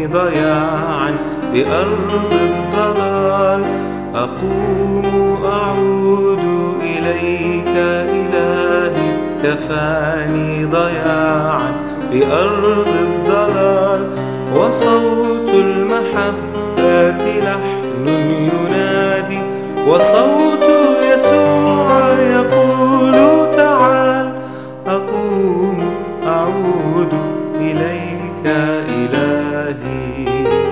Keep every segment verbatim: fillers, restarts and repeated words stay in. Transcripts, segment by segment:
ضياعا بأرض الضلال. أقوم أعود إليك إلهي، كفاني ضياعا بأرض الضلال. وصوت المحبة لحن ينادي، وصوت يسوع يقول تعال. أقوم أعود إليك إلهي.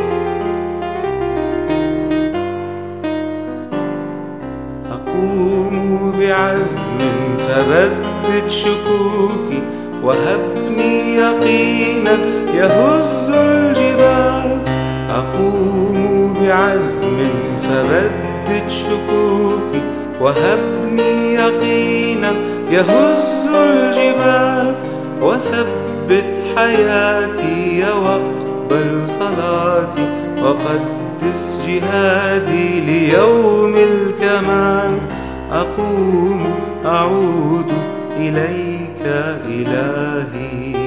أقوم بعزم فبدد شكوكي، وهبني يقينا يهز الجبال. أقوم بعزم فبدد شكوكي، وهبني يقينا يهز الجبال. وثبت حياتي واقبل صلاتي، وقدس جهادي ليوم الكمال. أقوم أعود إليك إلهي.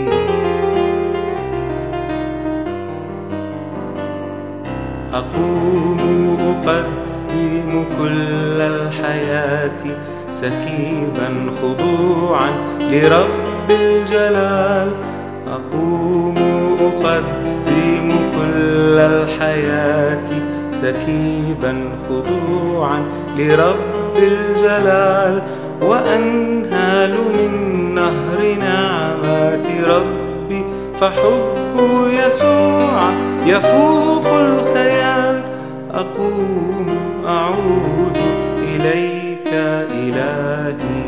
أقوم أقدم كل الحياة سكيبا خضوعا لرب الجلال. أقوم أقدم كل الحياة سكيبا خضوعا لرب الجلال. وأنهال من نهر نعمات ربي، فحب يسوع يفوق الخيال. أقوم أعود إليك إلهي.